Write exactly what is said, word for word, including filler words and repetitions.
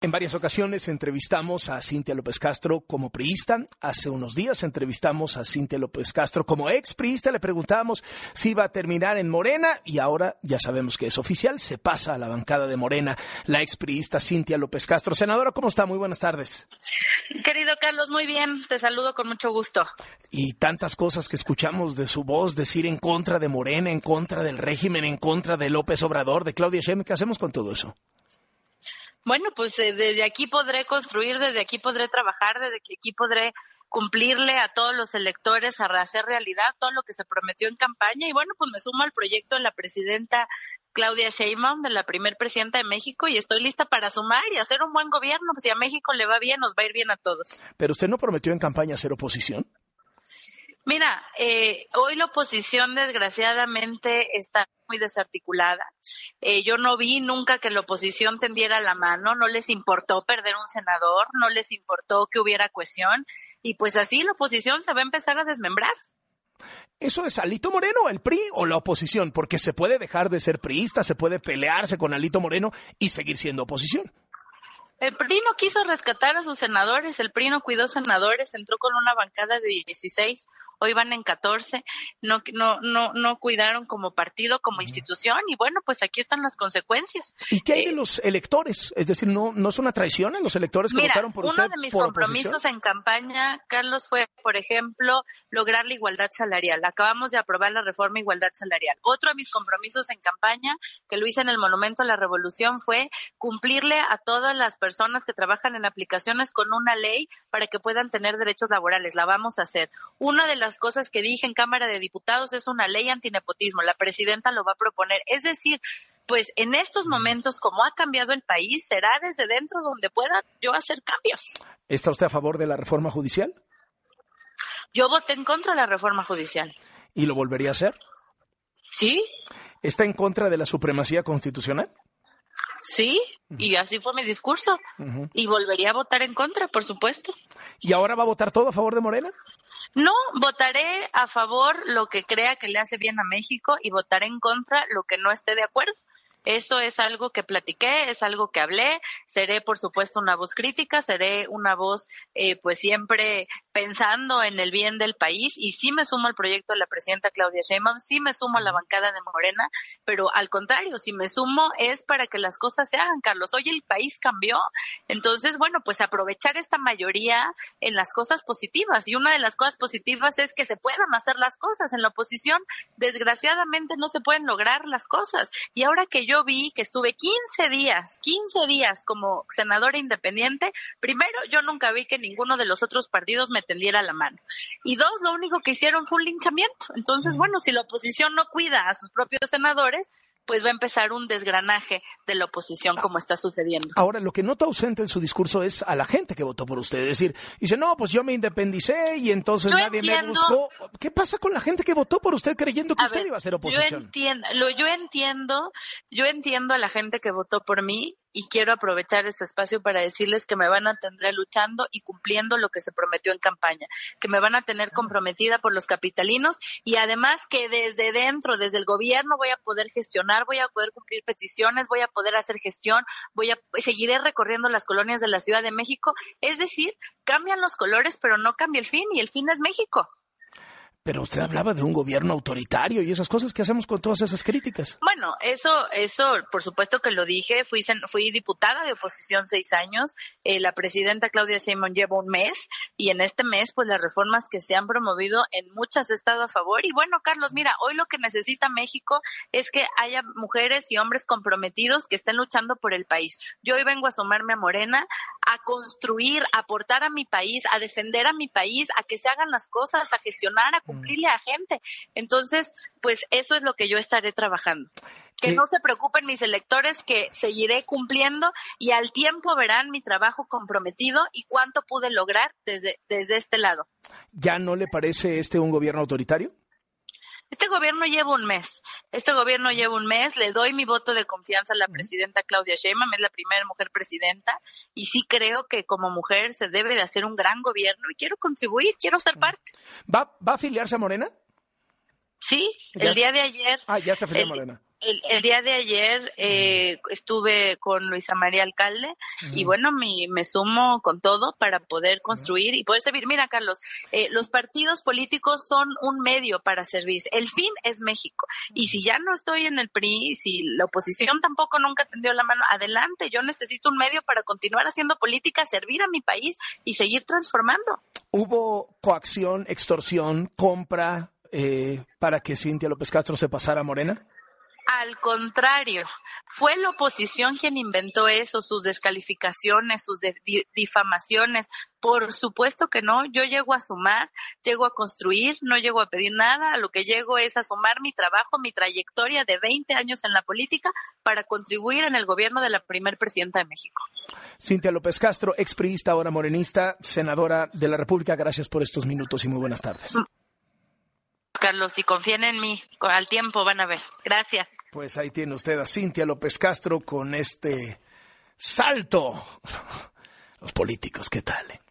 En varias ocasiones entrevistamos a Cintia López Castro como priista. Hace unos días entrevistamos a Cintia López Castro como ex priista. Le preguntábamos si iba a terminar en Morena y ahora ya sabemos que es oficial. Se pasa a la bancada de Morena la ex priista Cintia López Castro. Senadora, ¿cómo está? Muy buenas tardes. Querido Carlos, muy bien. Te saludo con mucho gusto. Y tantas cosas que escuchamos de su voz decir en contra de Morena, en contra del régimen, en contra de López Obrador, de Claudia Sheinbaum. ¿Qué hacemos con todo eso? Bueno, pues eh, desde aquí podré construir, desde aquí podré trabajar, desde aquí podré cumplirle a todos los electores, a hacer realidad todo lo que se prometió en campaña. Y bueno, pues me sumo al proyecto de la presidenta Claudia Sheinbaum, de la primer presidenta de México, y estoy lista para sumar y hacer un buen gobierno. Pues si a México le va bien, nos va a ir bien a todos. ¿Pero usted no prometió en campaña hacer oposición? Mira, eh, hoy la oposición desgraciadamente está muy desarticulada. Eh, yo no vi nunca que la oposición tendiera la mano, no les importó perder un senador, no les importó que hubiera cohesión, y pues así la oposición se va a empezar a desmembrar. ¿Eso es Alito Moreno, el P R I o la oposición? Porque se puede dejar de ser priista, se puede pelearse con Alito Moreno y seguir siendo oposición. El P R I no quiso rescatar a sus senadores, el P R I no cuidó senadores, entró con una bancada de dieciséis, hoy van en catorce, no, no, no, no cuidaron como partido, como institución, y bueno, pues aquí están las consecuencias. ¿Y qué hay eh, de los electores? Es decir, ¿no, no es una traición en los electores que mira, votaron por usted? Uno de mis por compromisos oposición? en campaña, Carlos, fue, por ejemplo, lograr la igualdad salarial. Acabamos de aprobar la reforma de igualdad salarial. Otro de mis compromisos en campaña, que lo hice en el Monumento a la Revolución, fue cumplirle a todas las personas personas que trabajan en aplicaciones con una ley para que puedan tener derechos laborales. La vamos a hacer. Una de las cosas que dije en Cámara de Diputados es una ley antinepotismo. La presidenta lo va a proponer. Es decir, pues en estos momentos, como ha cambiado el país, será desde dentro donde pueda yo hacer cambios. ¿Está usted a favor de la reforma judicial? Yo voté en contra de la reforma judicial. ¿Y lo volvería a hacer? Sí. ¿Está en contra de la supremacía constitucional? Sí, y así fue mi discurso. Uh-huh. Y volvería a votar en contra, por supuesto. ¿Y ahora va a votar todo a favor de Morena? No, votaré a favor lo que crea que le hace bien a México y votaré en contra lo que no esté de acuerdo. Eso es algo que platiqué, es algo que hablé. Seré, por supuesto, una voz crítica, seré una voz, eh, pues siempre pensando en el bien del país. Y sí me sumo al proyecto de la presidenta Claudia Sheinbaum, sí me sumo a la bancada de Morena, pero al contrario, si me sumo es para que las cosas se hagan, Carlos. Hoy el país cambió, entonces, bueno, pues aprovechar esta mayoría en las cosas positivas. Y una de las cosas positivas es que se puedan hacer las cosas. En la oposición, desgraciadamente, no se pueden lograr las cosas. Y ahora que yo Yo vi que estuve quince días, quince días como senadora independiente. Primero, yo nunca vi que ninguno de los otros partidos me tendiera la mano. Y dos, lo único que hicieron fue un linchamiento. Entonces, bueno, si la oposición no cuida a sus propios senadores, pues va a empezar un desgranaje de la oposición como está sucediendo. Ahora, lo que noto ausente en su discurso es a la gente que votó por usted. Es decir, dice, no, pues yo me independicé y entonces yo nadie entiendo, me buscó. ¿Qué pasa con la gente que votó por usted creyendo que a usted ver, iba a ser oposición? Yo entiendo, lo, yo entiendo, yo entiendo a la gente que votó por mí y quiero aprovechar este espacio para decirles que me van a tener luchando y cumpliendo lo que se prometió en campaña, que me van a tener comprometida por los capitalinos y además que desde dentro, desde el gobierno voy a poder gestionar, voy a poder cumplir peticiones, voy a poder hacer gestión, voy a seguiré recorriendo las colonias de la Ciudad de México. Es decir, cambian los colores, pero no cambia el fin y el fin es México. Pero usted hablaba de un gobierno autoritario y esas cosas que hacemos con todas esas críticas. Bueno, eso, eso, por supuesto que lo dije. Fui, fui diputada de oposición seis años. Eh, la presidenta Claudia Sheinbaum lleva un mes y en este mes, pues las reformas que se han promovido en muchas he estado a favor. Y bueno, Carlos, mira, hoy lo que necesita México es que haya mujeres y hombres comprometidos que estén luchando por el país. Yo hoy vengo a sumarme a Morena, a construir, a aportar a mi país, a defender a mi país, a que se hagan las cosas, a gestionar, a cumplirle a gente. Entonces, pues eso es lo que yo estaré trabajando. Que no se preocupen mis electores, que seguiré cumpliendo y al tiempo verán mi trabajo comprometido y cuánto pude lograr desde, desde este lado. ¿Ya no le parece este un gobierno autoritario? Este gobierno lleva un mes, este gobierno lleva un mes, le doy mi voto de confianza a la presidenta Claudia Sheinbaum, es la primera mujer presidenta, y sí creo que como mujer se debe de hacer un gran gobierno y quiero contribuir, quiero ser parte. ¿Va, va a afiliarse a Morena? Sí, el día de ayer. Ah, ya se afilió a Morena. El, el día de ayer eh, estuve con Luisa María Alcalde uh-huh. y bueno, me, me sumo con todo para poder construir uh-huh. y poder servir. Mira, Carlos, eh, los partidos políticos son un medio para servir. El fin es México. Y si ya no estoy en el P R I, si la oposición tampoco nunca tendió la mano, adelante, yo necesito un medio para continuar haciendo política, servir a mi país y seguir transformando. ¿Hubo coacción, extorsión, compra eh, para que Cintia López Castro se pasara a Morena? Al contrario, fue la oposición quien inventó eso, sus descalificaciones, sus de- difamaciones. Por supuesto que no, yo llego a sumar, llego a construir, no llego a pedir nada, a lo que llego es a sumar mi trabajo, mi trayectoria de veinte años en la política para contribuir en el gobierno de la primer presidenta de México. Cintia López Castro, expriista, ahora morenista, senadora de la República, gracias por estos minutos y muy buenas tardes. Carlos, si confían en mí, al tiempo van a ver. Gracias. Pues ahí tiene usted a Cintia López Castro con este salto. Los políticos, ¿qué tal? Eh?